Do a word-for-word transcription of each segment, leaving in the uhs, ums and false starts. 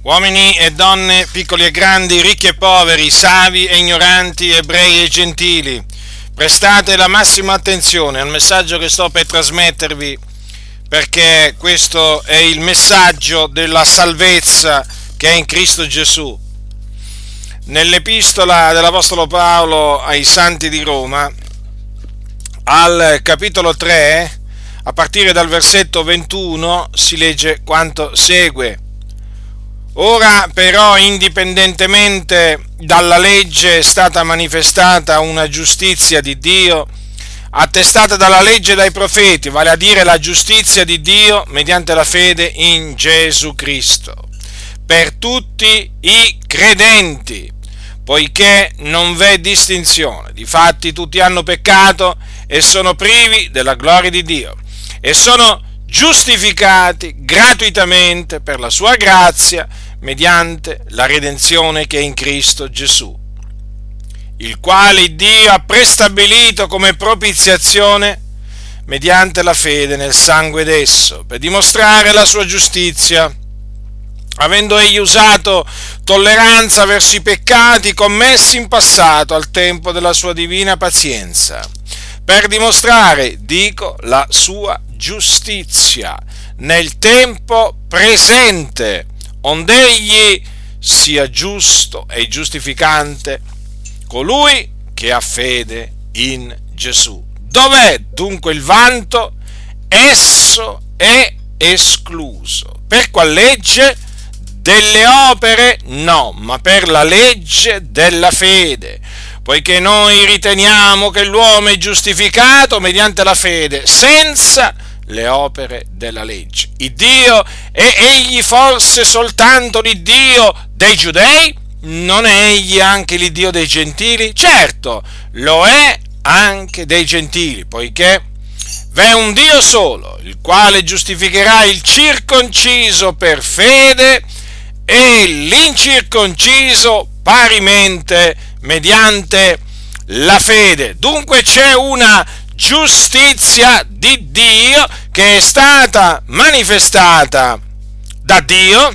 Uomini e donne, piccoli e grandi, ricchi e poveri, savi e ignoranti, ebrei e gentili, prestate la massima attenzione al messaggio che sto per trasmettervi, perché questo è il messaggio della salvezza che è in Cristo Gesù. Nell'epistola dell'Apostolo Paolo ai Santi di Roma, al capitolo tre, a partire dal versetto ventuno, si legge quanto segue. Ora però, indipendentemente dalla legge, è stata manifestata una giustizia di Dio, attestata dalla legge e dai profeti, vale a dire la giustizia di Dio mediante la fede in Gesù Cristo, per tutti i credenti, poiché non v'è distinzione. Difatti tutti hanno peccato e sono privi della gloria di Dio, e sono giustificati gratuitamente per la sua grazia mediante la redenzione che è in Cristo Gesù, il quale Dio ha prestabilito come propiziazione mediante la fede nel sangue d'esso, per dimostrare la sua giustizia, avendo egli usato tolleranza verso i peccati commessi in passato al tempo della sua divina pazienza, per dimostrare, dico, la sua giustizia nel tempo presente, ond'egli sia giusto e giustificante colui che ha fede in Gesù. Dov'è dunque il vanto? Esso è escluso. Per qual legge? Delle opere? No, ma per la legge della fede. Poiché noi riteniamo che l'uomo è giustificato mediante la fede, senza le opere della legge. Il Dio è egli forse soltanto l'Iddio dei giudei? Non è egli anche l'Iddio dei gentili? Certo, lo è anche dei gentili, poiché v'è un Dio solo, il quale giustificherà il circonciso per fede e l'incirconciso parimente mediante la fede. Dunque c'è una giustizia di Dio che è stata manifestata da Dio,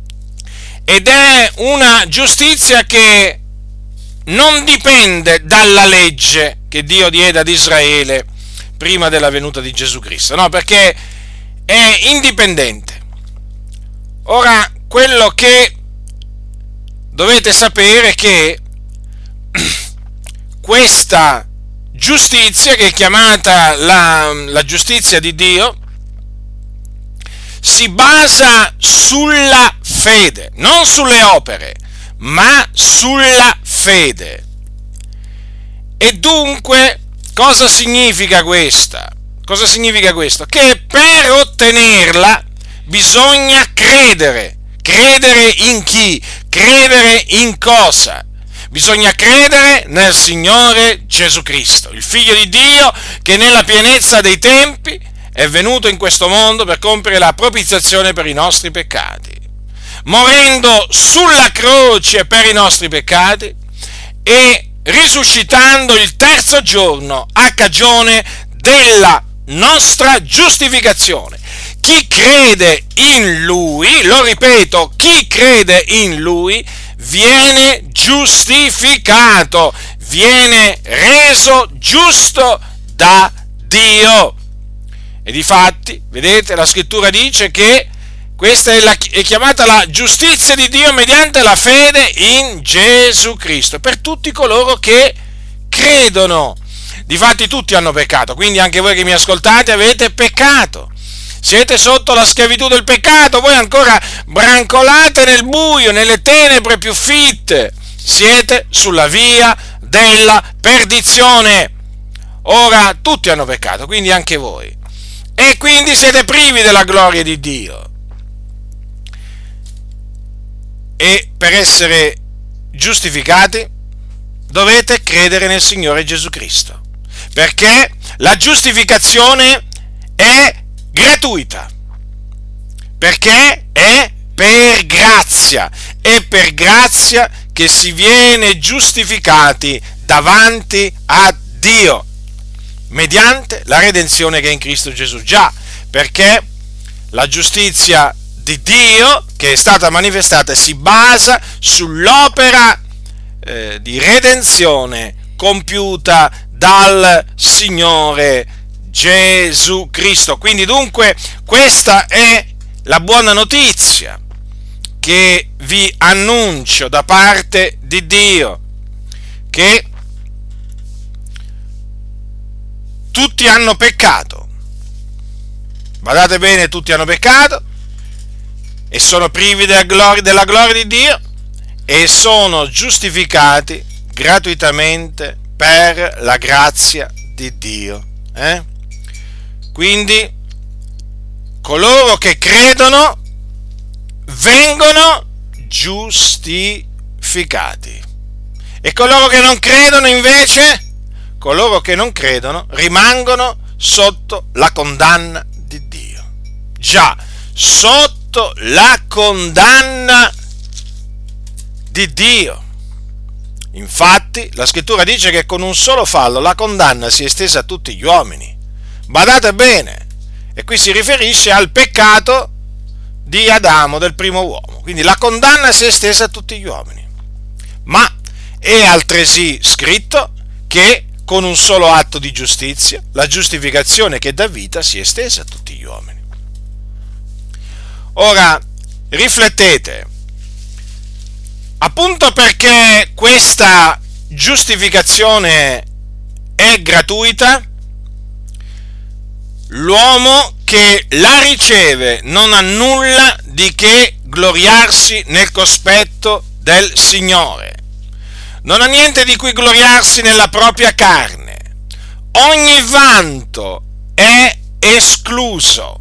ed è una giustizia che non dipende dalla legge che Dio diede ad Israele prima della venuta di Gesù Cristo, no, perché è indipendente. Ora, quello che dovete sapere è che questa giustizia, che è chiamata la, la giustizia di Dio, si basa sulla fede, non sulle opere, ma sulla fede. E dunque, cosa significa questa? Cosa significa questo? Che per ottenerla bisogna credere. Credere in chi? Credere in cosa? Bisogna credere nel Signore Gesù Cristo, il Figlio di Dio, che nella pienezza dei tempi è venuto in questo mondo per compiere la propiziazione per i nostri peccati, morendo sulla croce per i nostri peccati e risuscitando il terzo giorno a cagione della nostra giustificazione. Chi crede in Lui, lo ripeto, chi crede in Lui viene giustificato, viene reso giusto da Dio. E difatti, vedete, la scrittura dice che questa è, la, è chiamata la giustizia di Dio mediante la fede in Gesù Cristo, per tutti coloro che credono. Difatti tutti hanno peccato, quindi anche voi che mi ascoltate avete peccato. Siete sotto la schiavitù del peccato, voi ancora brancolate nel buio, nelle tenebre più fitte, siete sulla via della perdizione. Ora tutti hanno peccato, quindi anche voi, e quindi siete privi della gloria di Dio. E per essere giustificati dovete credere nel Signore Gesù Cristo, perché la giustificazione è gratuita, perché è per grazia, è per grazia che si viene giustificati davanti a Dio, mediante la redenzione che è in Cristo Gesù. Già, perché la giustizia di Dio che è stata manifestata si basa sull'opera eh, di redenzione compiuta dal Signore Gesù Cristo. Quindi dunque questa è la buona notizia che vi annuncio da parte di Dio, che tutti hanno peccato. Badate bene, tutti hanno peccato e sono privi della gloria, della gloria di Dio e sono giustificati gratuitamente per la grazia di Dio. Eh? Quindi coloro che credono vengono giustificati e coloro che non credono invece, coloro che non credono rimangono sotto la condanna di Dio. Già, sotto la condanna di Dio. Infatti, la scrittura dice che con un solo fallo la condanna si è estesa a tutti gli uomini. Badate bene, e qui si riferisce al peccato di Adamo, del primo uomo. Quindi la condanna si è estesa a tutti gli uomini. Ma è altresì scritto che con un solo atto di giustizia la giustificazione che dà vita si è estesa a tutti gli uomini. Ora, riflettete, appunto perché questa giustificazione è gratuita, l'uomo che la riceve non ha nulla di che gloriarsi nel cospetto del Signore. Non ha niente di cui gloriarsi nella propria carne. Ogni vanto è escluso.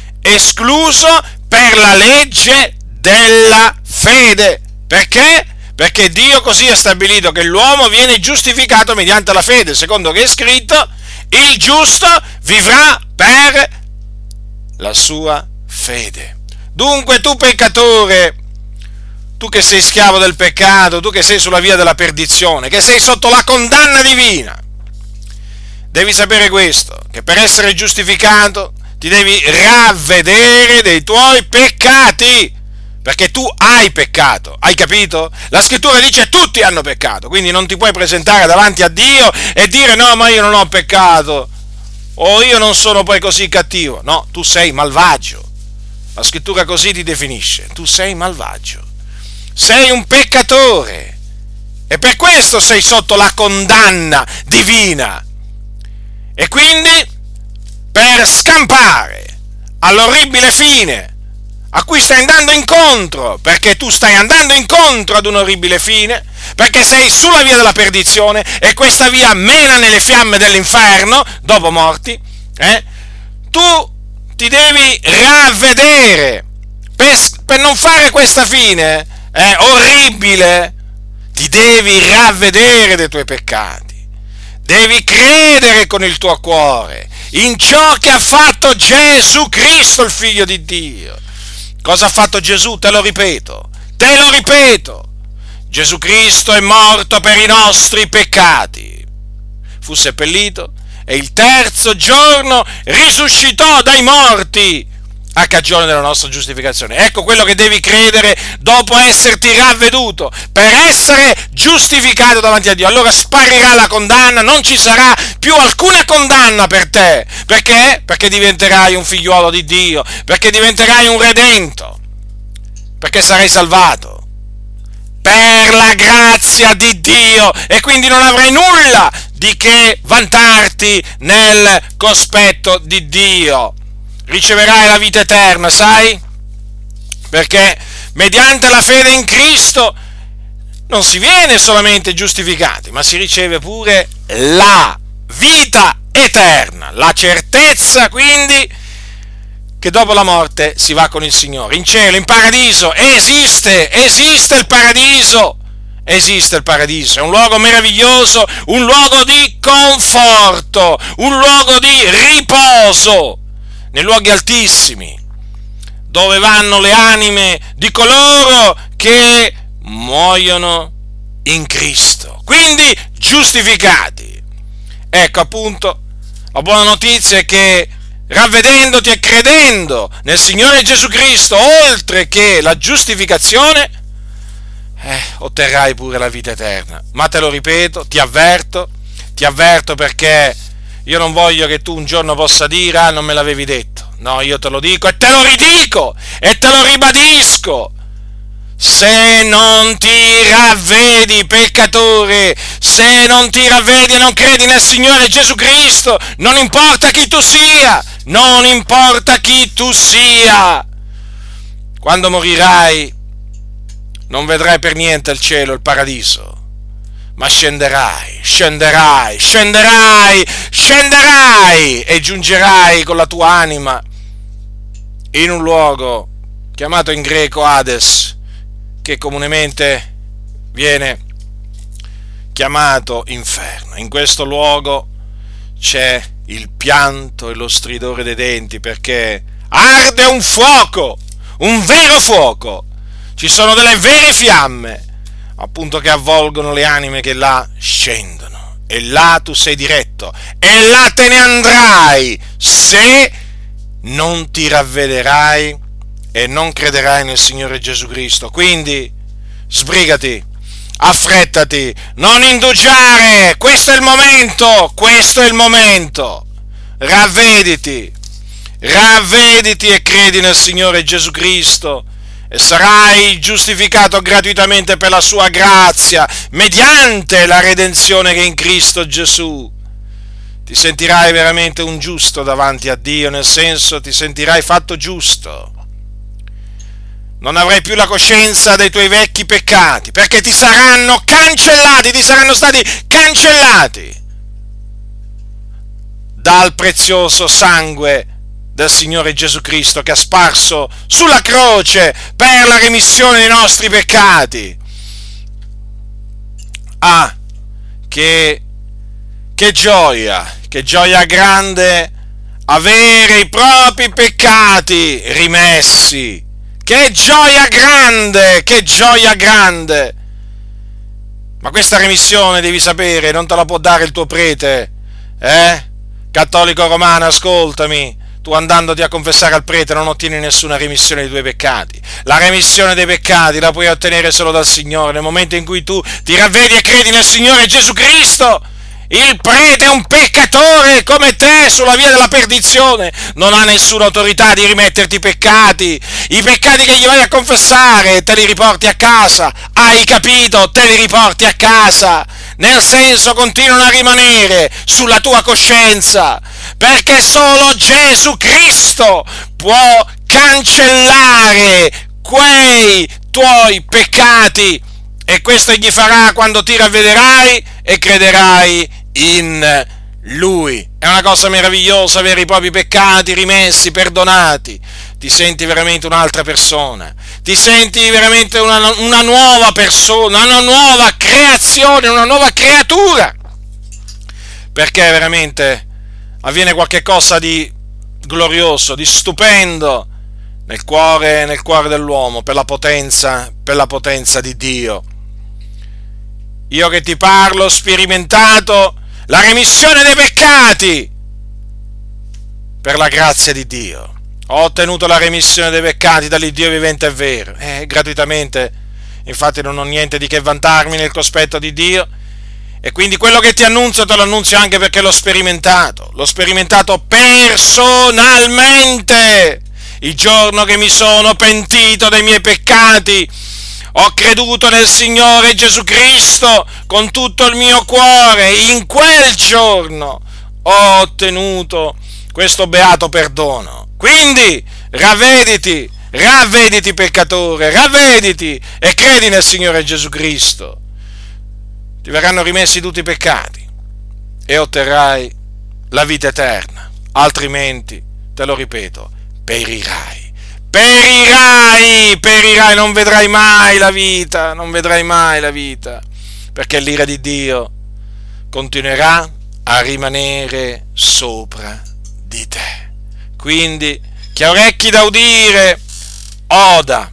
Escluso per la legge della fede. Perché? Perché Dio così ha stabilito che l'uomo viene giustificato mediante la fede, secondo che è scritto: il giusto vivrà per la sua fede. Dunque tu peccatore, tu che sei schiavo del peccato, tu che sei sulla via della perdizione, che sei sotto la condanna divina, devi sapere questo, che per essere giustificato ti devi ravvedere dei tuoi peccati, perché tu hai peccato, hai capito? La scrittura dice tutti hanno peccato, quindi non ti puoi presentare davanti a Dio e dire no, ma io non ho peccato, o io non sono poi così cattivo. No, tu sei malvagio, la scrittura così ti definisce, tu sei malvagio, sei un peccatore e per questo sei sotto la condanna divina. E quindi, per scampare all'orribile fine a cui stai andando incontro, perché tu stai andando incontro ad un orribile fine, perché sei sulla via della perdizione e questa via mena nelle fiamme dell'inferno dopo morti, eh? Tu ti devi ravvedere per, per non fare questa fine eh, orribile. Ti devi ravvedere dei tuoi peccati, devi credere con il tuo cuore in ciò che ha fatto Gesù Cristo, il Figlio di Dio. Cosa ha fatto Gesù? Te lo ripeto, te lo ripeto. Gesù Cristo è morto per i nostri peccati, fu seppellito e il terzo giorno risuscitò dai morti a cagione della nostra giustificazione. Ecco quello che devi credere dopo esserti ravveduto, per essere giustificato davanti a Dio. Allora sparirà la condanna, non ci sarà più alcuna condanna per te. Perché? Perché diventerai un figliuolo di Dio, perché diventerai un redento, perché sarai salvato per la grazia di Dio e quindi non avrai nulla di che vantarti nel cospetto di Dio. Riceverai la vita eterna, sai? Perché mediante la fede in Cristo non si viene solamente giustificati, ma si riceve pure la vita eterna, la certezza quindi che dopo la morte si va con il Signore, in cielo, in paradiso. Esiste, esiste il paradiso, esiste il paradiso, è un luogo meraviglioso, un luogo di conforto, un luogo di riposo, nei luoghi altissimi, dove vanno le anime di coloro che muoiono in Cristo, quindi giustificati. Ecco appunto, la buona notizia è che ravvedendoti e credendo nel Signore Gesù Cristo, oltre che la giustificazione, eh, otterrai pure la vita eterna. Ma te lo ripeto, ti avverto, ti avverto perché io non voglio che tu un giorno possa dire: ah, non me l'avevi detto. No, io te lo dico e te lo ridico e te lo ribadisco. Se non ti ravvedi, peccatore, se non ti ravvedi e non credi nel Signore Gesù Cristo, non importa chi tu sia, non importa chi tu sia, quando morirai non vedrai per niente il cielo, il paradiso, ma scenderai, scenderai, scenderai, scenderai e giungerai con la tua anima in un luogo chiamato in greco Hades, che comunemente viene chiamato inferno. In questo luogo c'è il pianto e lo stridore dei denti, perché arde un fuoco, un vero fuoco. Ci sono delle vere fiamme, appunto, che avvolgono le anime che là scendono. E là tu sei diretto, e là te ne andrai, se non ti ravvederai e non crederai nel Signore Gesù Cristo. Quindi sbrigati, affrettati, non indugiare, questo è il momento, questo è il momento. Ravvediti, ravvediti e credi nel Signore Gesù Cristo e sarai giustificato gratuitamente per la sua grazia, mediante la redenzione che è in Cristo Gesù. Ti sentirai veramente un giusto davanti a Dio, nel senso, ti sentirai fatto giusto. Non avrai più la coscienza dei tuoi vecchi peccati, perché ti saranno cancellati, ti saranno stati cancellati dal prezioso sangue del Signore Gesù Cristo, che ha sparso sulla croce per la remissione dei nostri peccati. Ah, che, che gioia, che gioia grande avere i propri peccati rimessi. Che gioia grande, che gioia grande! Ma questa remissione, devi sapere, non te la può dare il tuo prete, eh? Cattolico romano, ascoltami, tu andandoti a confessare al prete non ottieni nessuna remissione dei tuoi peccati. La remissione dei peccati la puoi ottenere solo dal Signore, nel momento in cui tu ti ravvedi e credi nel Signore Gesù Cristo. Il prete è un peccatore come te sulla via della perdizione, non ha nessuna autorità di rimetterti i peccati. I peccati che gli vai a confessare te li riporti a casa, hai capito? Te li riporti a casa, nel senso, continuano a rimanere sulla tua coscienza, perché solo Gesù Cristo può cancellare quei tuoi peccati, e questo egli farà quando ti ravvederai e crederai in Lui. È una cosa meravigliosa avere i propri peccati rimessi, perdonati. Ti senti veramente un'altra persona, ti senti veramente una, una nuova persona, una nuova creazione, una nuova creatura, perché veramente avviene qualche cosa di glorioso, di stupendo nel cuore, nel cuore dell'uomo, per la potenza, per la potenza di Dio. Io che ti parlo ho sperimentato la remissione dei peccati per la grazia di Dio. Ho ottenuto la remissione dei peccati dall'Iddio vivente e vero, eh, gratuitamente. Infatti non ho niente di che vantarmi nel cospetto di Dio, e quindi quello che ti annunzio te lo annunzio anche perché l'ho sperimentato, l'ho sperimentato personalmente. Il giorno che mi sono pentito dei miei peccati, ho creduto nel Signore Gesù Cristo con tutto il mio cuore, in quel giorno ho ottenuto questo beato perdono. Quindi ravvediti, ravvediti peccatore, ravvediti e credi nel Signore Gesù Cristo. Ti verranno rimessi tutti i peccati e otterrai la vita eterna, altrimenti, te lo ripeto, perirai, perirai, perirai, non vedrai mai la vita, non vedrai mai la vita, perché l'ira di Dio continuerà a rimanere sopra di te. Quindi, chi ha orecchi da udire, oda.